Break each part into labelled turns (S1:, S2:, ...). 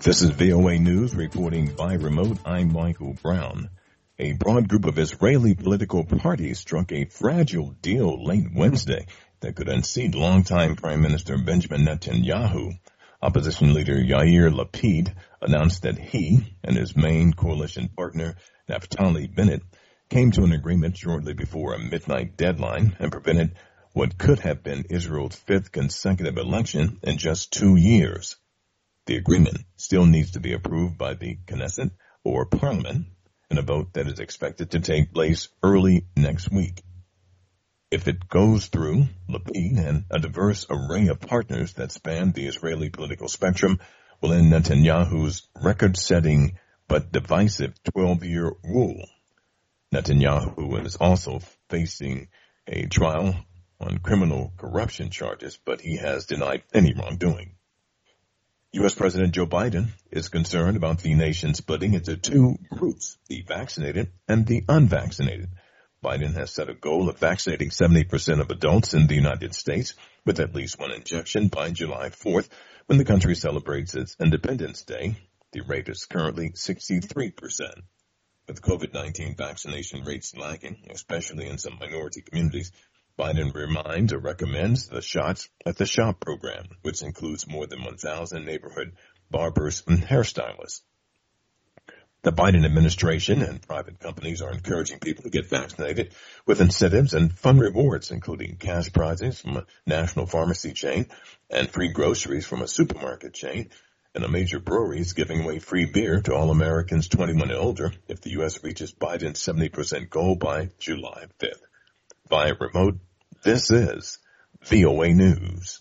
S1: This is VOA News reporting by remote. I'm Michael Brown. A broad group of Israeli political parties struck a fragile deal late Wednesday that could unseat longtime Prime Minister Benjamin Netanyahu. Opposition leader Yair Lapid announced that he and his main coalition partner, Naftali Bennett, came to an agreement shortly before a midnight deadline and prevented what could have been Israel's fifth consecutive election in just 2 years. The agreement still needs to be approved by the Knesset or Parliament in a vote that is expected to take place early next week. If it goes through, Lapid and a diverse array of partners that span the Israeli political spectrum will end Netanyahu's record-setting but divisive 12-year rule. Netanyahu is also facing a trial on criminal corruption charges, but he has denied any wrongdoing. U.S. President Joe Biden is concerned about the nation splitting into two groups, the vaccinated and the unvaccinated. Biden has set a goal of vaccinating 70% of adults in the United States with at least one injection by July 4th, when the country celebrates its Independence Day. The rate is currently 63%. With COVID-19 vaccination rates lagging, especially in some minority communities, Biden reminds or recommends the Shots at the Shop program, which includes more than 1,000 neighborhood barbers and hairstylists. The Biden administration and private companies are encouraging people to get vaccinated with incentives and fun rewards, including cash prizes from a national pharmacy chain and free groceries from a supermarket chain, and a major brewery is giving away free beer to all Americans 21 and older if the U.S. reaches Biden's 70% goal by July 5th. Via remote, this is VOA News.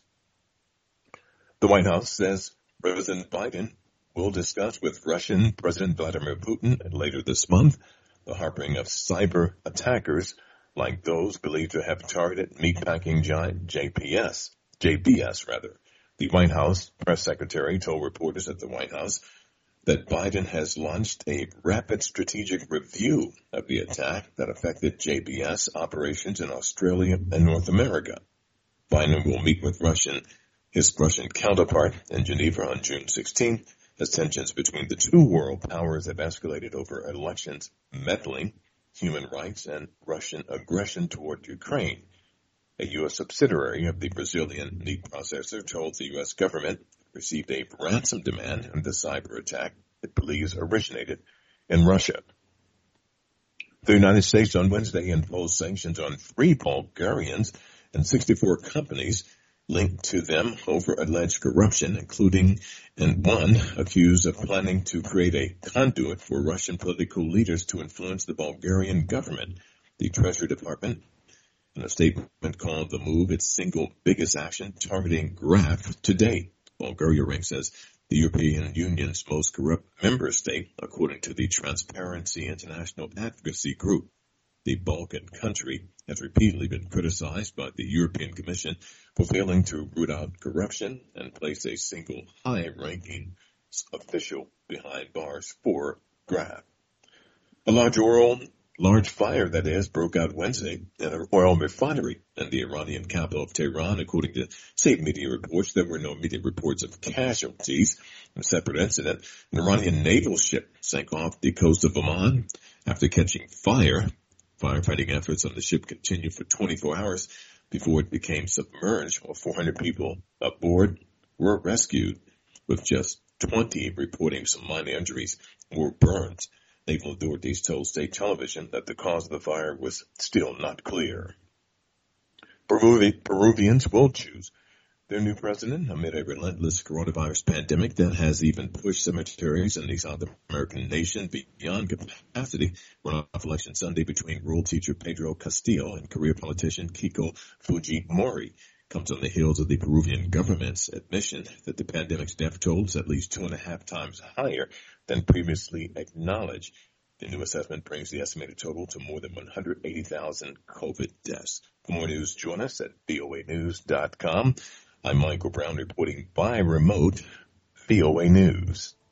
S1: The White House says President Biden will discuss with Russian President Vladimir Putin later this month the harboring of cyber attackers like those believed to have targeted meatpacking giant JBS. The White House press secretary told reporters at the White House that Biden has launched a rapid strategic review of the attack that affected JBS operations in Australia and North America. Biden will meet with his Russian counterpart in Geneva on June 16, as tensions between the two world powers have escalated over elections, meddling, human rights, and Russian aggression toward Ukraine. A U.S. subsidiary of the Brazilian meat processor told the U.S. government received a ransom demand in the cyber attack it believes originated in Russia. The United States on Wednesday imposed sanctions on 3 Bulgarians and 64 companies linked to them over alleged corruption, including one accused of planning to create a conduit for Russian political leaders to influence the Bulgarian government. The Treasury Department, in a statement, called the move its single biggest action targeting graft to date. Bulgaria ranks as the European Union's most corrupt member state, according to the Transparency International Advocacy Group. The Balkan country has repeatedly been criticized by the European Commission for failing to root out corruption and place a single high-ranking official behind bars for graft. A large fire, broke out Wednesday at an oil refinery in the Iranian capital of Tehran. According to state media reports, there were no immediate reports of casualties. In a separate incident, an Iranian naval ship sank off the coast of Oman after catching fire. Firefighting efforts on the ship continued for 24 hours before it became submerged, while 400 people aboard were rescued, with just 20 reporting some minor injuries or burns. Naval authorities told state television that the cause of the fire was still not clear. Peruvians will choose their new president amid a relentless coronavirus pandemic that has even pushed cemeteries in the South American nation beyond capacity. Runoff election Sunday between rural teacher Pedro Castillo and career politician Kiko Fujimori comes on the heels of the Peruvian government's admission that the pandemic's death toll is at least 2.5 times higher than previously acknowledged. The new assessment brings the estimated total to more than 180,000 COVID deaths. For more news, join us at voanews.com. I'm Michael Brown reporting by remote VOA News.